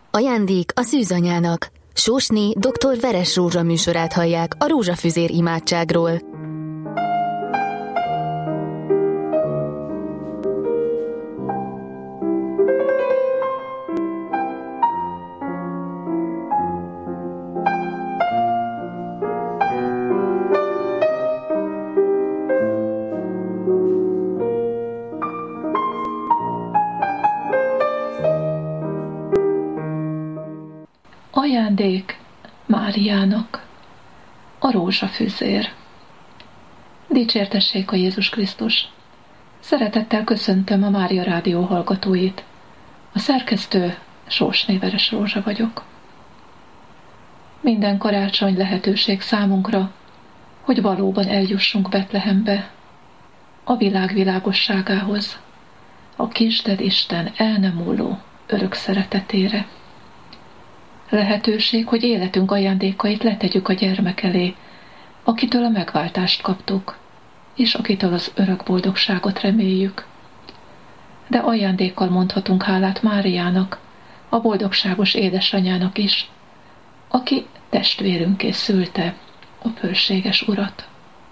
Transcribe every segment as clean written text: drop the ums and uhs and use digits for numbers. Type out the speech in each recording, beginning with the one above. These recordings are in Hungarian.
Ajándék a szűzanyának. Sósné dr. Veres Rózsa műsorát hallják a rózsafüzér imádságról. Ajándék Máriának, a rózsafüzér. Dicsértessék a Jézus Krisztus! Szeretettel köszöntöm a Mária Rádió hallgatóit. A szerkesztő Sósné Veres Rózsa vagyok. Minden karácsony lehetőség számunkra, hogy valóban eljussunk Betlehembe, a világ világosságához, a kisded Isten el nem múló örök szeretetére. Lehetőség, hogy életünk ajándékait letegyük a gyermek elé, akitől a megváltást kaptuk, és akitől az örök boldogságot reméljük. De ajándékkal mondhatunk hálát Máriának, a boldogságos édesanyának is, aki testvérünké szülte a bőséges Urat.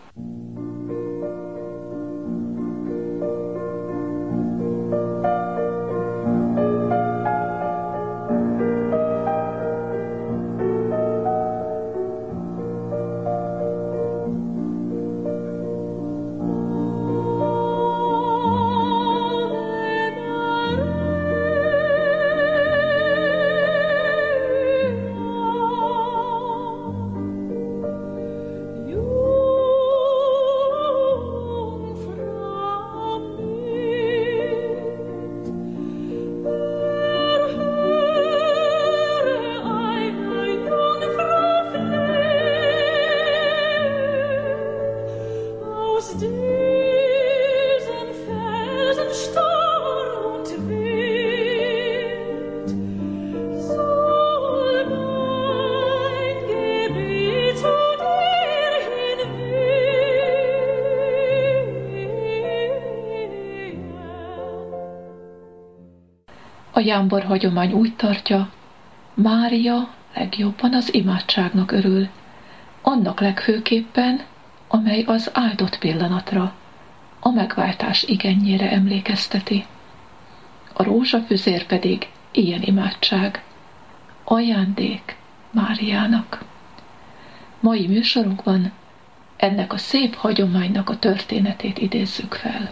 A jámbor hagyomány úgy tartja, Mária legjobban az imádságnak örül, annak legfőképpen, amely az áldott pillanatra, a megváltás igennyére emlékezteti. A rózsafüzér pedig ilyen imádság, ajándék Máriának. Mai műsorunkban ennek a szép hagyománynak a történetét idézzük fel.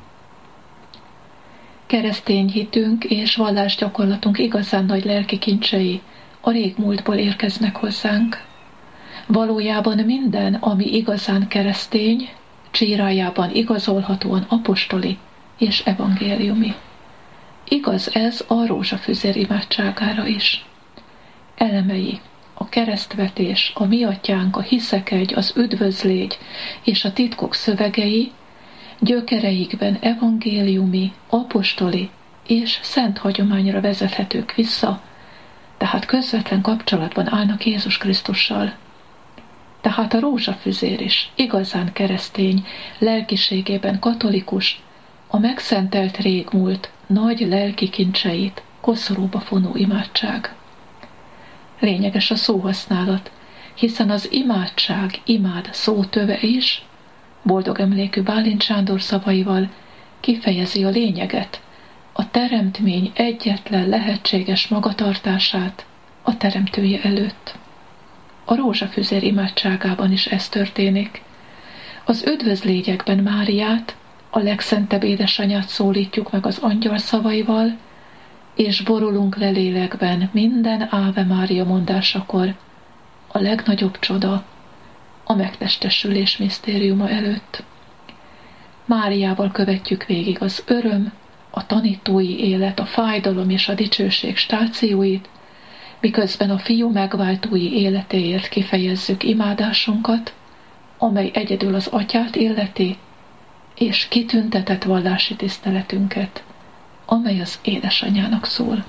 Keresztény hitünk és vallásgyakorlatunk igazán nagy lelki kincsei a régmúltból érkeznek hozzánk. Valójában minden, ami igazán keresztény, csírájában igazolhatóan apostoli és evangéliumi. Igaz ez a rózsafüzér imádságára is. Elemei, a keresztvetés, a mi atyánk, a hiszekegy, az üdvözlégy és a titkok szövegei gyökereikben evangéliumi, apostoli és szent hagyományra vezethetők vissza, tehát közvetlen kapcsolatban állnak Jézus Krisztussal. Tehát a rózsafüzér is igazán keresztény, lelkiségében katolikus, a megszentelt régmúlt nagy lelki kincseit koszorúba fonó imádság. Lényeges a szóhasználat, hiszen az imádság, imád szótöve is, boldog emlékű Bálint Sándor szavaival kifejezi a lényeget, a teremtmény egyetlen lehetséges magatartását a teremtője előtt. A rózsafüzér imádságában is ez történik. Az üdvözlégyekben Máriát, a legszentebb édesanyát szólítjuk meg az angyal szavaival, és borulunk le lélekben minden Áve Mária mondásakor a legnagyobb csoda, a megtestesülés misztériuma előtt. Máriával követjük végig az öröm, a tanítói élet, a fájdalom és a dicsőség stációit, miközben a fiú megváltói életéért kifejezzük imádásunkat, amely egyedül az atyát illeti, és kitüntetett vallási tiszteletünket, amely az édesanyának szól.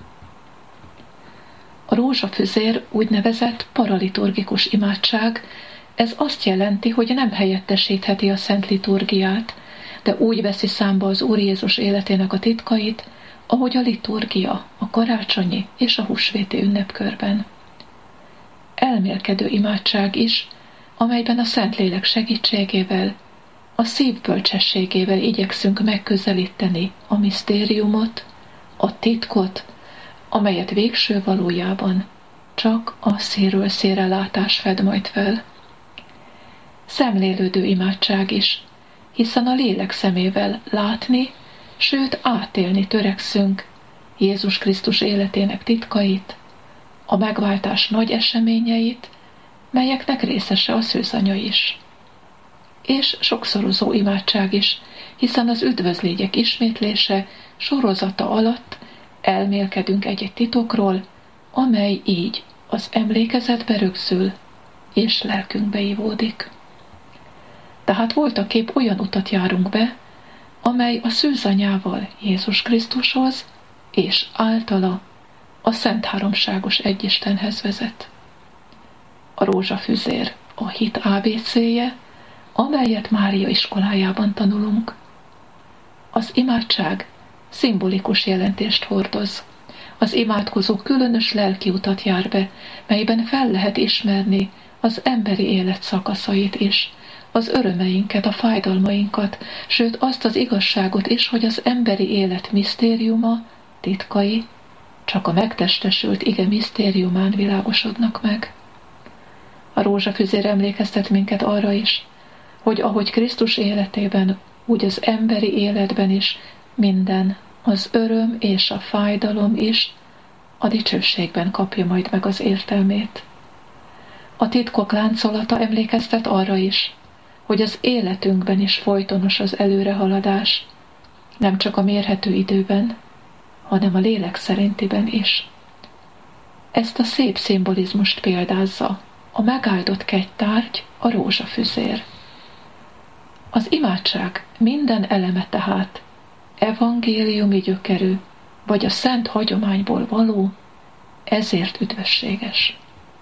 A rózsafüzér úgynevezett paraliturgikus imádság, ez azt jelenti, hogy nem helyettesítheti a szent liturgiát, de úgy veszi számba az Úr Jézus életének a titkait, ahogy a liturgia, a karácsonyi és a húsvéti ünnepkörben. Elmélkedő imádság is, amelyben a Szentlélek segítségével, a szív bölcsességével igyekszünk megközelíteni a misztériumot, a titkot, amelyet végső valójában csak a színről színre látás fed majd fel. Szemlélődő imádság is, hiszen a lélek szemével látni, sőt átélni törekszünk Jézus Krisztus életének titkait, a megváltás nagy eseményeit, melyeknek részese a szűzanya is. És sokszorozó imádság is, hiszen az üdvözlégyek ismétlése sorozata alatt elmélkedünk egy-egy titokról, amely így az emlékezetbe rögzül, és lelkünkbe ívódik. Tehát voltaképp olyan utat járunk be, amely a szűzanyával Jézus Krisztushoz, és általa a Szent Háromságos Egyistenhez vezet. A rózsafüzér a hit ABC-je, amelyet Mária iskolájában tanulunk. Az imádság szimbolikus jelentést hordoz. Az imádkozó különös lelki utat jár be, melyben fel lehet ismerni az emberi élet szakaszait is, az örömeinket, a fájdalmainkat, sőt azt az igazságot is, hogy az emberi élet misztériuma, titkai csak a megtestesült ige misztériumán világosodnak meg. A rózsafüzér emlékeztet minket arra is, hogy ahogy Krisztus életében, úgy az emberi életben is minden, az öröm és a fájdalom is a dicsőségben kapja majd meg az értelmét. A titkok láncolata emlékeztet arra is, hogy az életünkben is folytonos az előrehaladás, nem csak a mérhető időben, hanem a lélek szerintiben is. Ezt a szép szimbolizmust példázza a megáldott kegytárgy, a rózsafüzér. Az imádság minden eleme tehát evangéliumi gyökerű, vagy a szent hagyományból való, ezért üdvösséges.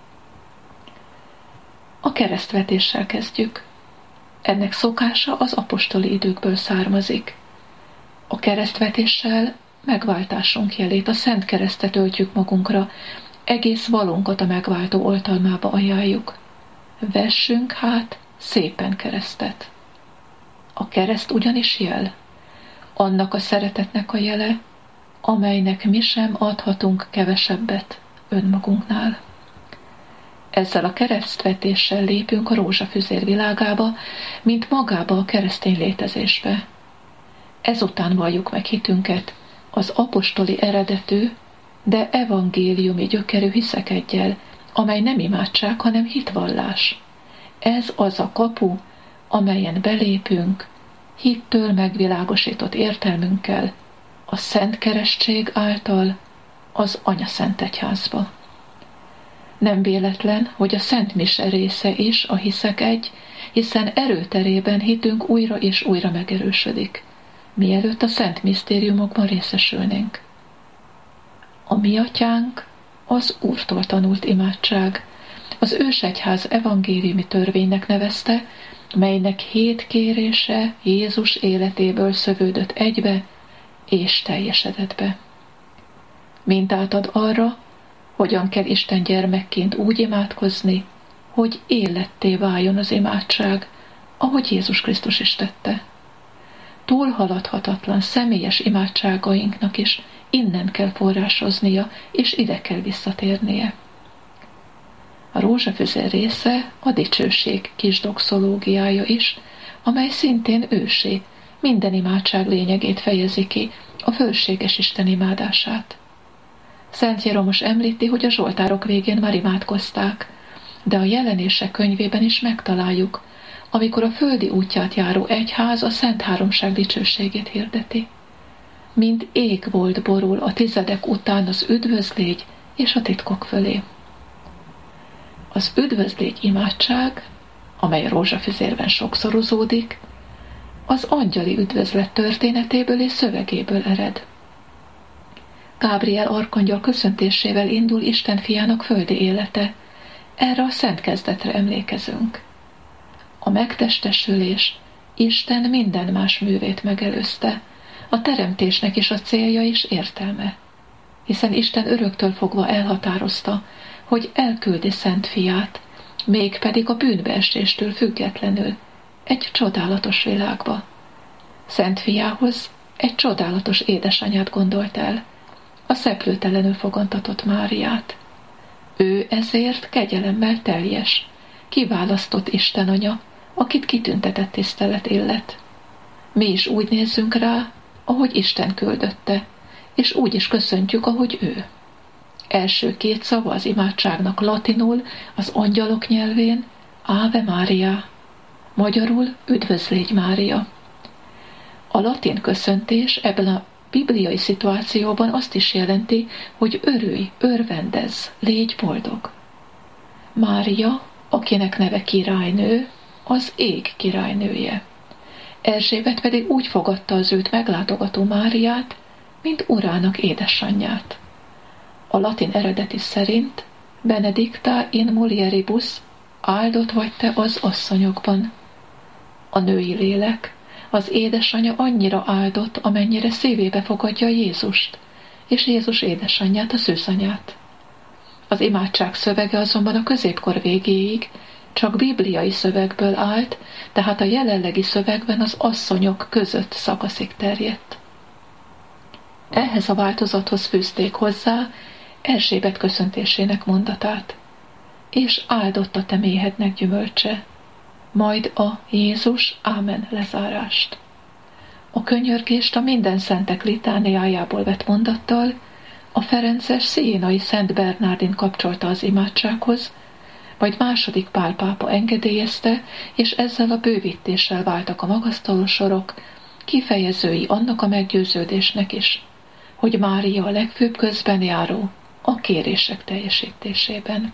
A keresztvetéssel kezdjük. Ennek szokása az apostoli időkből származik. A keresztvetéssel megváltásunk jelét, a Szent Keresztet öltjük magunkra, egész valónkat a megváltó oltalmába ajánljuk. Vessünk hát szépen keresztet. A kereszt ugyanis jel, annak a szeretetnek a jele, amelynek mi sem adhatunk kevesebbet önmagunknál. Ezzel a keresztvetéssel lépünk a rózsafüzér világába, mint magába a keresztény létezésbe. Ezután valljuk meg hitünket az apostoli eredetű, de evangéliumi gyökerű hiszekedjel, amely nem imádság, hanem hitvallás. Ez az a kapu, amelyen belépünk, hittől megvilágosított értelmünkkel, a Szent Keresztség által az Anyaszent Egyházba. Nem véletlen, hogy a Szent Mise része is a hiszekegy, hiszen erőterében hitünk újra és újra megerősödik, mielőtt a szent misztériumokban részesülnénk. A mi atyánk az Úrtól tanult imádság, az ősegyház evangéliumi törvénynek nevezte, melynek 7 kérése Jézus életéből szövődött egybe és teljesedett be. Mintát ad arra, hogyan kell Isten gyermekként úgy imádkozni, hogy életté váljon az imádság, ahogy Jézus Krisztus is tette. Túlhaladhatatlan személyes imádságainknak is innen kell forrásoznia, és ide kell visszatérnie. A rózsafüzér része a dicsőség kis doxológiája is, amely szintén ősi, minden imádság lényegét fejezi ki, a fölséges Isten imádását. Szent Jeromos említi, hogy a zsoltárok végén már imádkozták, de a Jelenések könyvében is megtaláljuk, amikor a földi útját járó egyház a Szent Háromság dicsőségét hirdeti. Mint égbolt borul a tizedek után az üdvözlégy és a titkok fölé. Az üdvözlégy imádság, amely a rózsafüzérben sokszorozódik, az angyali üdvözlet történetéből és szövegéből ered. Gábriel arkangyal köszöntésével indul Isten fiának földi élete, erre a szent kezdetre emlékezünk. A megtestesülés Isten minden más művét megelőzte, a teremtésnek is a célja és értelme, hiszen Isten öröktől fogva elhatározta, hogy elküldi Szent Fiát, mégpedig a bűnbeeséstől függetlenül, egy csodálatos világba. Szent Fiához egy csodálatos édesanyát gondolt el, a szeplőtelenül fogantatott Máriát. Ő ezért kegyelemmel teljes, kiválasztott Isten anya, akit kitüntetett tisztelet illet. Mi is úgy nézzünk rá, ahogy Isten küldötte, és úgy is köszöntjük, ahogy ő. Első két szava az imádságnak latinul, az angyalok nyelvén, Ave Maria, magyarul Üdvözlégy Mária. A latin köszöntés ebben a bibliai szituációban azt is jelenti, hogy örülj, örvendezz, légy boldog. Mária, akinek neve királynő, az ég királynője. Erzsébet pedig úgy fogadta az őt meglátogató Máriát, mint urának édesanyját. A latin eredeti szerint Benedicta in mulieribus, áldott vagy te az asszonyokban. A női lélek, az édesanya annyira áldott, amennyire szívébe fogadja Jézust, és Jézus édesanyját, a szűzanyát. Az imádság szövege azonban a középkor végéig csak bibliai szövegből állt, tehát a jelenlegi szövegben az asszonyok között szakaszig terjedt. Ehhez a változathoz fűzték hozzá Erzsébet köszöntésének mondatát, és áldott a te méhednek gyümölcse, majd a Jézus Ámen lezárást. A könyörgést a minden szentek litániájából vett mondattal a ferences sziénai Szent Bernárdin kapcsolta az imádsághoz, majd II. Pál pápa engedélyezte, és ezzel a bővítéssel váltak a magasztaló sorok, kifejezői annak a meggyőződésnek is, hogy Mária a legfőbb közben járó a kérések teljesítésében.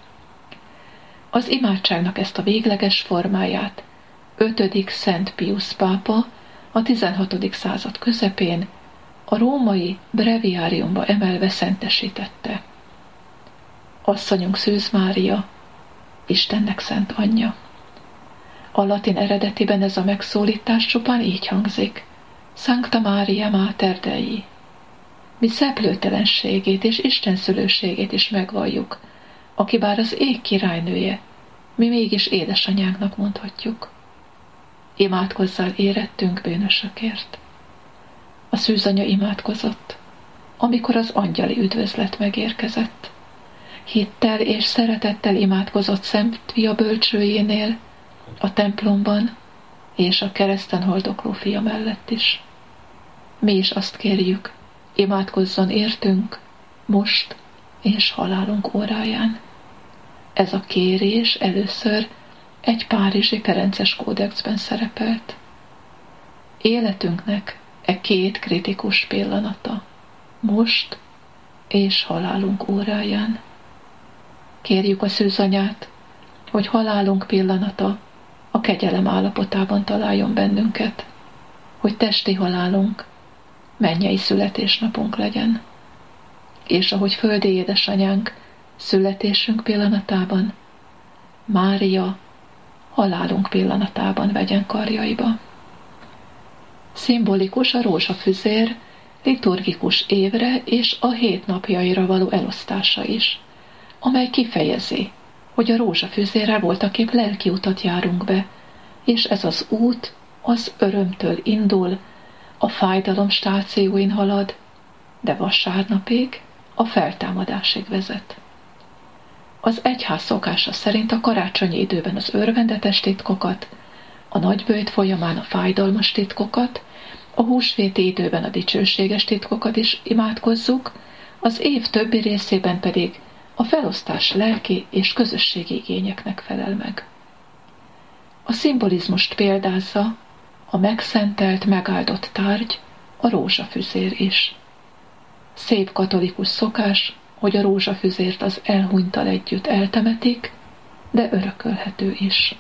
Az imádságnak ezt a végleges formáját 5. Szent Piusz pápa a 16. század közepén a római breviáriumba emelve szentesítette. Asszonyunk Szűz Mária, Istennek szent anyja. A latin eredetiben ez a megszólítás csupán így hangzik: Sancta Maria Mater Dei. Mi szeplőtelenségét és istenszülőségét is megvalljuk, aki bár az ég királynője, mi mégis édesanyánknak mondhatjuk. Imádkozzál érettünk bűnösökért. A szűzanya imádkozott, amikor az angyali üdvözlet megérkezett. Hittel és szeretettel imádkozott Szent Fia bölcsőjénél, a templomban és a kereszten haldokló fia mellett is. Mi is azt kérjük, imádkozzon értünk, most és halálunk óráján. Ez a kérés először egy párizsi ferences kódexben szerepelt. Életünknek két kritikus pillanata, most és halálunk óráján. Kérjük a szűzanyát, hogy halálunk pillanata a kegyelem állapotában találjon bennünket, hogy testi halálunk mennyei születésnapunk legyen, és ahogy földi édesanyánk születésünk pillanatában, Mária halálunk pillanatában vegyen karjaiba. Szimbolikus a rózsafüzér liturgikus évre és a 7 napjaira való elosztása is, amely kifejezi, hogy a rózsafüzérrel voltaképp lelki utat járunk be, és ez az út az örömtől indul, a fájdalom stációin halad, de vasárnapig a feltámadásig vezet. Az egyház szokása szerint a karácsonyi időben az örvendetes titkokat, a nagyböjt folyamán a fájdalmas titkokat, a húsvéti időben a dicsőséges titkokat is imádkozzuk, az év többi részében pedig a felosztás lelki és közösségi igényeknek felel meg. A szimbolizmust példázza a megszentelt, megáldott tárgy, a rózsafüzér is. Szép katolikus szokás, hogy a rózsafüzért az elhunyttal együtt eltemetik, de örökölhető is.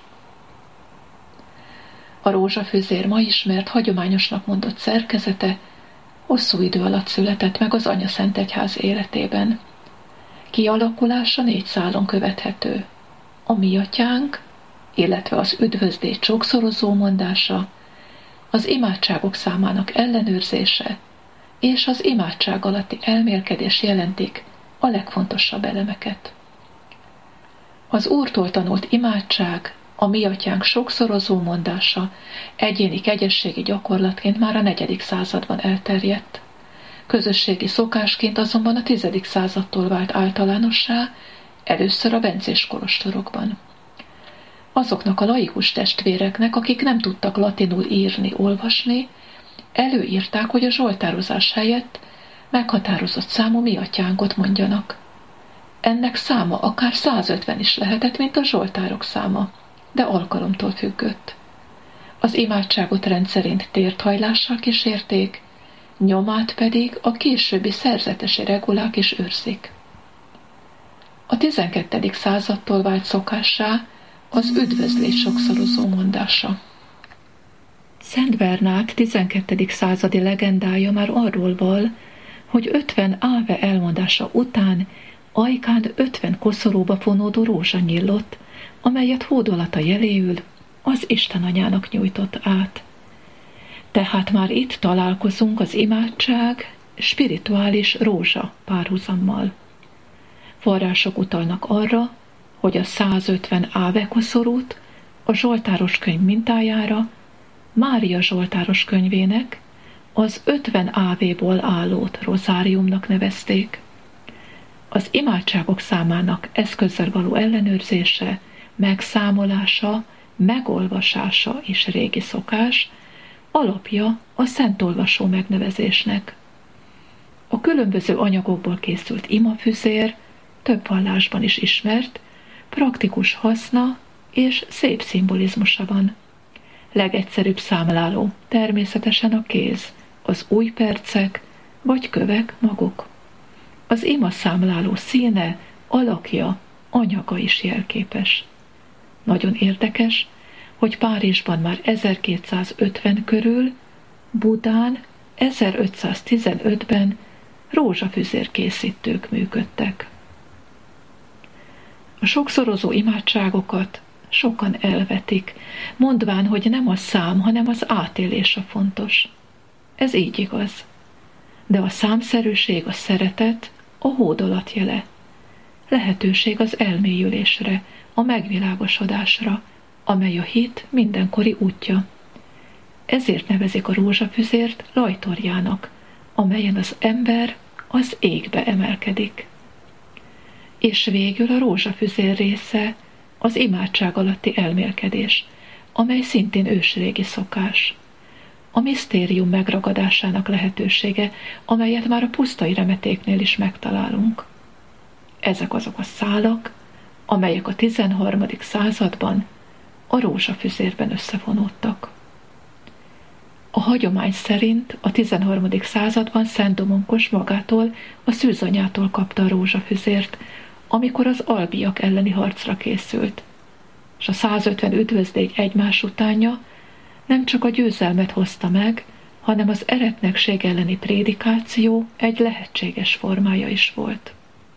A rózsafüzér ma ismert, hagyományosnak mondott szerkezete hosszú idő alatt született meg az Anyaszentegyház életében. Kialakulása 4 szálon követhető. A Mi Atyánk, illetve az üdvözlégy sokszorozó mondása, az imádságok számának ellenőrzése és az imádság alatti elmélkedés jelentik a legfontosabb elemeket. Az Úrtól tanult imádság, a Mi Atyánk sokszorozó mondása egyéni kegyességi gyakorlatként már a 4. században elterjedt. Közösségi szokásként azonban a 10. századtól vált általánossá, először a bencés kolostorokban. Azoknak a laikus testvéreknek, akik nem tudtak latinul írni, olvasni, előírták, hogy a zsoltározás helyett meghatározott számú Mi Atyánkot mondjanak. Ennek száma akár 150 is lehetett, mint a zsoltárok száma, de alkalomtól függött. Az imádságot rendszerint térthajlással kísérték, nyomát pedig a későbbi szerzetesi regulák is őrzik. A 12. századtól vált szokássá az üdvözlés sokszorozó mondása. Szent Bernát 12. századi legendája már arról val, hogy 50 áve elmondása után ajkán 50 koszorúba fonódó rózsa nyílott, amelyet hódolata jeléül az Isten anyának nyújtott át. Tehát már itt találkozunk az imádság spirituális rózsa párhuzammal. Források utalnak arra, hogy a 150 áve koszorút a Zsoltáros könyv mintájára Mária Zsoltáros könyvének, az 50 ávéból állót rozáriumnak nevezték. Az imádságok számának eszközzel való ellenőrzése, megszámolása, megolvasása is régi szokás, alapja a szentolvasó megnevezésnek. A különböző anyagokból készült imafüzér több vallásban is ismert, praktikus haszna és szép szimbolizmusa van. Legegyszerűbb számláló természetesen a kéz, az ujjpercek vagy kövek maguk. Az ima számláló színe, alakja, anyaga is jelképes. Nagyon érdekes, hogy Párizsban már 1250 körül, Budán 1515-ben rózsafüzérkészítők működtek. A sokszorozó imádságokat sokan elvetik, mondván, hogy nem a szám, hanem az átélés a fontos. Ez így igaz. De a számszerűség, a szeretet, a hódolat jele. Lehetőség az elmélyülésre, a megvilágosodásra, amely a hit mindenkori útja. Ezért nevezik a rózsafüzért lajtorjának, amelyen az ember az égbe emelkedik. És végül a rózsafüzér része az imádság alatti elmélkedés, amely szintén ősrégi szokás. A misztérium megragadásának lehetősége, amelyet már a pusztai remetéknél is megtalálunk. Ezek azok a szálak, amelyek a 13. században a rózsafüzérben összefonódtak. A hagyomány szerint a 13. században Szent Domonkos magától, a szűzanyától kapta a rózsafüzért, amikor az albiak elleni harcra készült, és a 150 üdvözlégy egymás utánja nem csak a győzelmet hozta meg, hanem az eretnekség elleni prédikáció egy lehetséges formája is volt.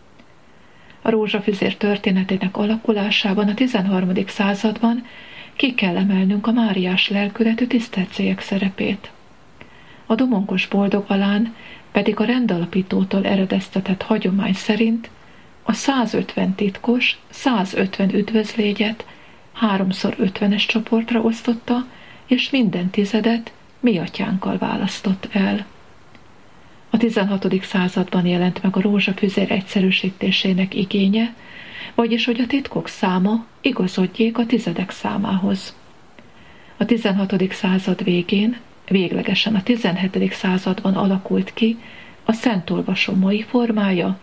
A rózsafüzér történetének alakulásában a 13. században ki kell emelnünk a máriás lelkületű tisztelcélyek szerepét. A domonkos boldog alán pedig a rendalapítótól eredeztetett hagyomány szerint a 150 titkos, 150 üdvözlégyet 3x50-es csoportra osztotta, és minden tizedet Mi Atyánkkal választott el. A 16. században jelent meg a rózsafüzér egyszerűsítésének igénye, vagyis hogy a titkok száma igazodjék a tizedek számához. A 16. század végén, véglegesen a 17. században alakult ki a szentolvasó mai formája,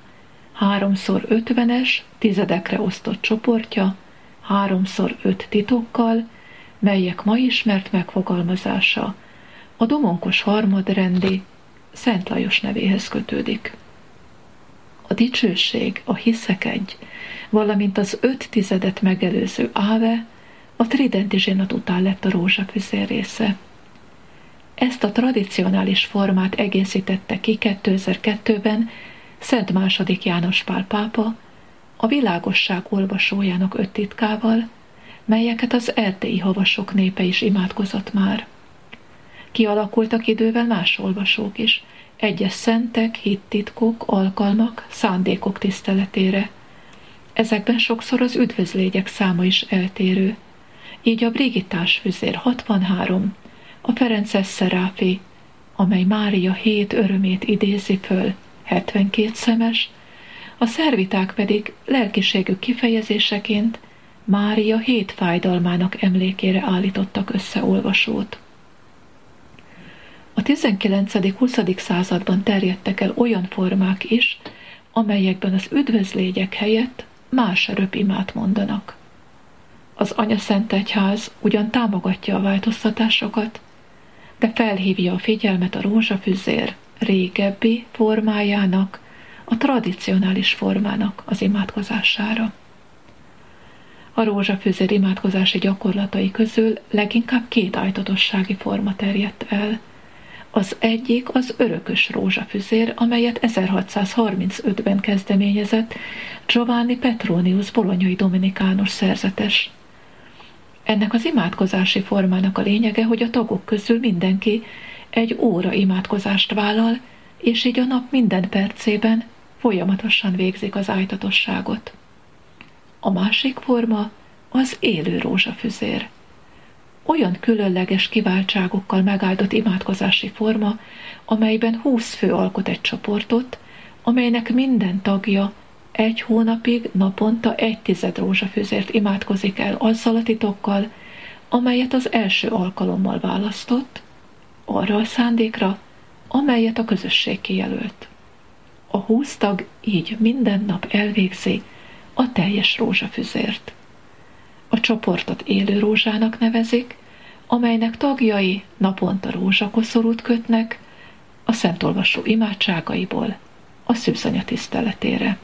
3x50-es tizedekre osztott csoportja, 3x5 titokkal, melyek ma ismert megfogalmazása a domonkos harmadrendi Szent Lajos nevéhez kötődik. A dicsőség, a hiszekegy, valamint az 5 tizedet megelőző áve a tridenti zsinat után lett a rózsafüzér része. Ezt a tradicionális formát egészítette ki 2002-ben Szent II. János Pál pápa a világosság olvasójának 5 titkával, melyeket az erdélyi havasok népe is imádkozott már. Kialakultak idővel más olvasók is, egyes szentek, hittitkok, alkalmak, szándékok tiszteletére. Ezekben sokszor az üdvözlégyek száma is eltérő. Így a Brigittás füzér 63, a Ferences Szeráfi, amely Mária 7 örömét idézi föl, 72 szemes, a szerviták pedig lelkiségük kifejezéseként Mária 7 fájdalmának emlékére állítottak össze olvasót. A 19.-20. században terjedtek el olyan formák is, amelyekben az üdvözlégyek helyett más röpimát mondanak. Az Anyaszentegyház ugyan támogatja a változtatásokat, de felhívja a figyelmet a rózsafüzér régebbi formájának, a tradicionális formának az imádkozására. A rózsafüzér imádkozási gyakorlatai közül leginkább 2 ájtatossági forma terjedt el. Az egyik az örökös rózsafüzér, amelyet 1635-ben kezdeményezett Giovanni Petronius bolonyai dominikánus szerzetes. Ennek az imádkozási formának a lényege, hogy a tagok közül mindenki egy óra imádkozást vállal, és így a nap minden percében folyamatosan végzik az ájtatosságot. A másik forma az élő rózsafüzér. Olyan különleges kiváltságokkal megáldott imádkozási forma, amelyben 20 fő alkot egy csoportot, amelynek minden tagja 1 hónapig naponta 1/10 rózsafüzért imádkozik el azzal a titokkal, amelyet az első alkalommal választott, arra a szándékra, amelyet a közösség kijelölt. A 20 tag így minden nap elvégzi a teljes rózsafüzért. A csoportot élő rózsának nevezik, amelynek tagjai naponta rózsakoszorút kötnek a szentolvasó imádságaiból a szűzanya tiszteletére.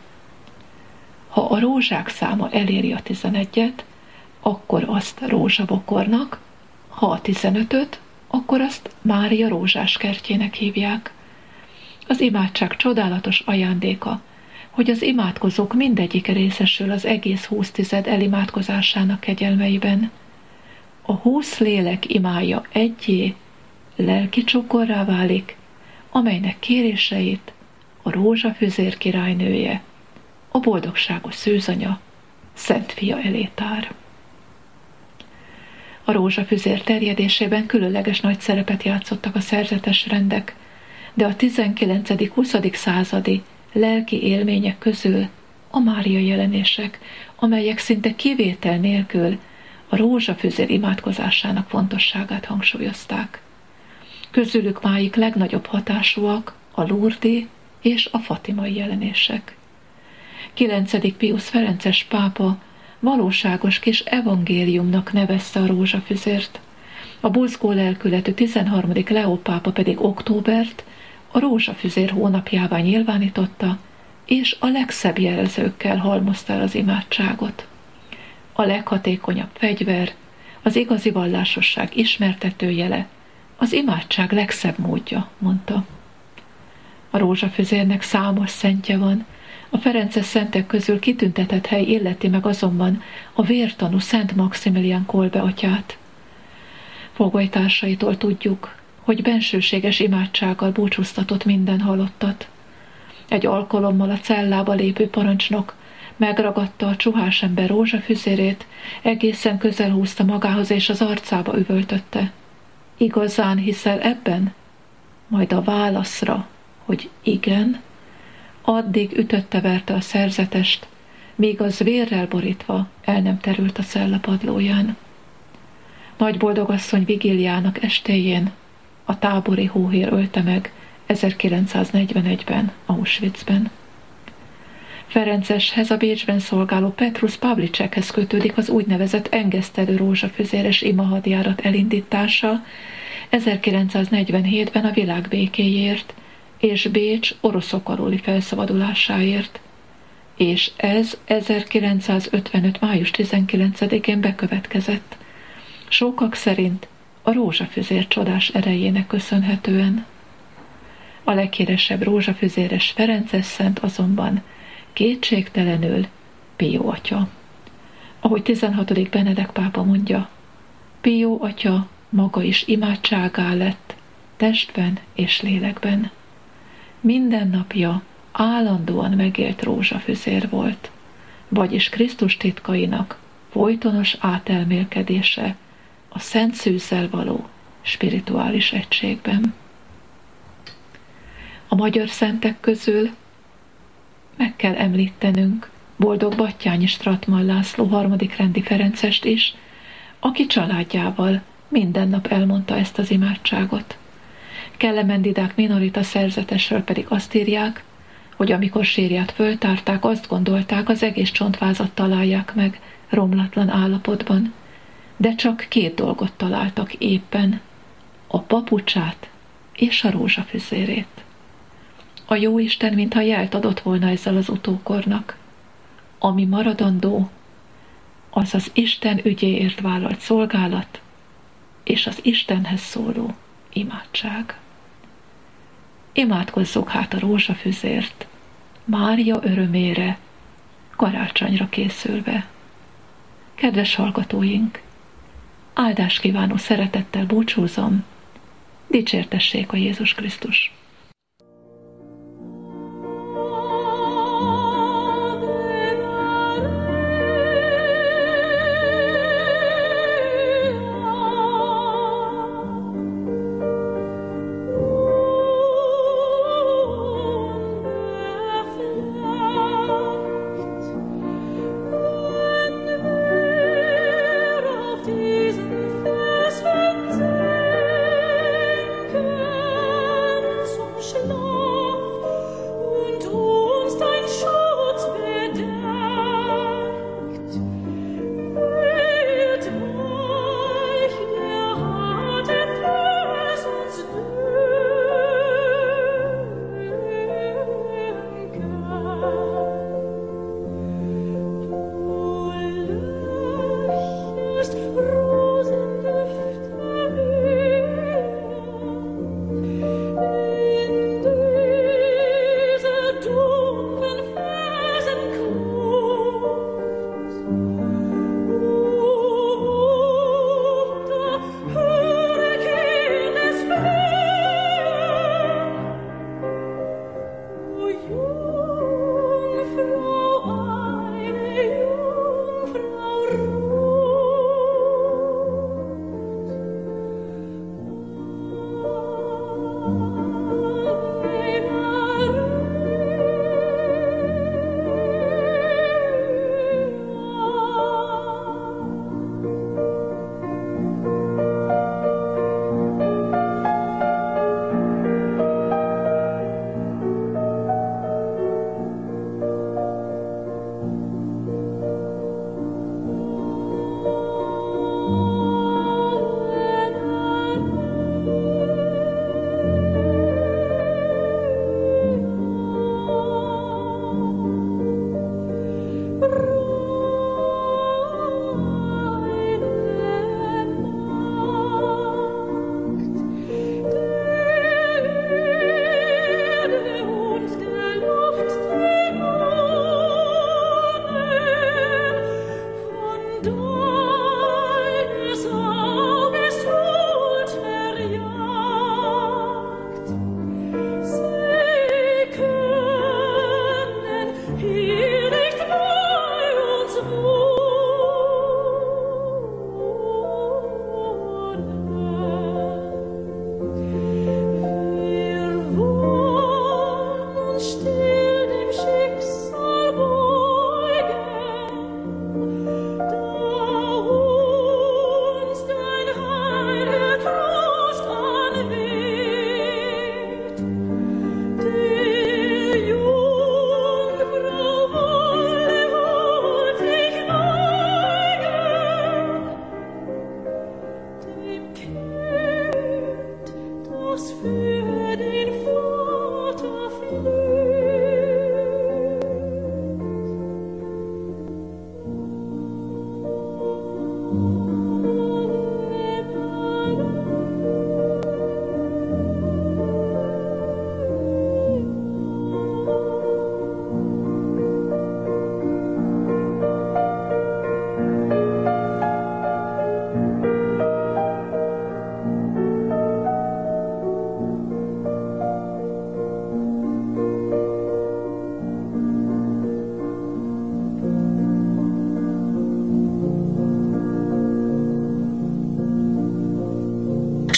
Ha a rózsák száma eléri a 11-et, akkor azt rózsabokornak, ha a 15-öt, akkor azt Mária rózsás kertjének hívják. Az imádság csodálatos ajándéka, hogy az imádkozók mindegyike részesül az egész 20 elimádkozásának kegyelmeiben. A 20 lélek imája egyé, lelki csokorrá válik, amelynek kéréseit a rózsafüzér királynője, a boldogságos szűzanya, Szent Fia elé tár. A rózsafüzér terjedésében különleges nagy szerepet játszottak a szerzetes rendek, de a 19.-20. századi lelki élmények közül a Mária jelenések, amelyek szinte kivétel nélkül a rózsafüzér imádkozásának fontosságát hangsúlyozták. Közülük máig legnagyobb hatásúak a lurdi és a fatimai jelenések. 9. Piusz ferences pápa valóságos kis evangéliumnak nevezte a rózsafüzért, a buzgó lelkületű 13. Leó pápa pedig októbert a rózsafüzér hónapjává nyilvánította, és a legszebb jelzőkkel halmozta el az imádságot. A leghatékonyabb fegyver, az igazi vallásosság ismertetőjele, az imádság legszebb módja, mondta. A rózsafüzérnek számos szentje van, a ferences szentek közül kitüntetett hely illeti meg azonban a vértanú Szent Maximilián Kolbe atyát. Fogolytársaitól tudjuk, hogy bensőséges imádsággal búcsúztatott minden halottat. Egy alkalommal a cellába lépő parancsnok megragadta a csuhás ember rózsafüzérét, egészen közel húzta magához és az arcába üvöltötte. Igazán hiszel ebben? Majd a válaszra, hogy igen, addig ütötte-verte a szerzetest, míg az vérrel borítva el nem terült a cella padlóján. Nagyboldogasszony vigíliának estéjén a tábori hóhér ölte meg 1941-ben Auschwitzben. Ferenceshez a Bécsben szolgáló Petrus Pavlicekhez kötődik az úgynevezett engesztelő rózsafüzéres imahadjárat elindítása 1947-ben a világ békéjéért és Bécs oroszok alóli felszabadulásáért, és ez 1955. május 19-én bekövetkezett. Sokak szerint a rózsafüzér csodás erejének köszönhetően. A leghíresebb rózsafüzéres ferences szent azonban kétségtelenül Pió atya. Ahogy 16. Benedek pápa mondja, Pió atya maga is imádságá lett testben és lélekben. Minden napja állandóan megélt rózsafüzér volt, vagyis Krisztus titkainak folytonos átelmélkedése a szent szűzzel való spirituális egységben. A magyar szentek közül meg kell említenünk boldog Batthyány Stratman László harmadik rendi ferencest is, aki családjával minden nap elmondta ezt az imádságot. Kellemen Didák Minorita szerzetesről pedig azt írják, hogy amikor sírját föltárták, azt gondolták, az egész csontvázat találják meg romlatlan állapotban, de csak 2 dolgot találtak éppen, a papucsát és a rózsafüzérét. A Jóisten mintha jelt adott volna ezzel az utókornak. Ami maradandó, az az Isten ügyéért vállalt szolgálat és az Istenhez szóló imádság. Imádkozzuk hát a rózsafüzért, Mária örömére, karácsonyra készülve. Kedves hallgatóink, áldást kívánó szeretettel búcsúzom, dicsértessék a Jézus Krisztus!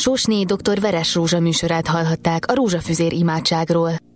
Sósné dr. Veres Rózsa műsorát hallhatták a Rózsafüzér imádságról.